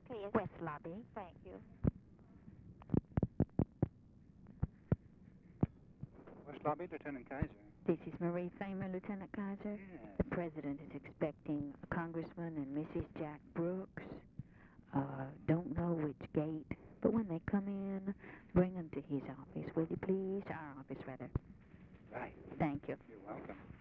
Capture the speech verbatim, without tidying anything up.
Okay, yes. West lobby. Thank you. West Lobby, Lieutenant Kaiser. This is Marie Famer, Lieutenant Kaiser. Yes. The President is expecting a Congressman and Missus Jack Brooks. Uh, don't know which gate, but when they come in, bring them to his office, will you please? Our office, rather. Right. Thank you. You're welcome.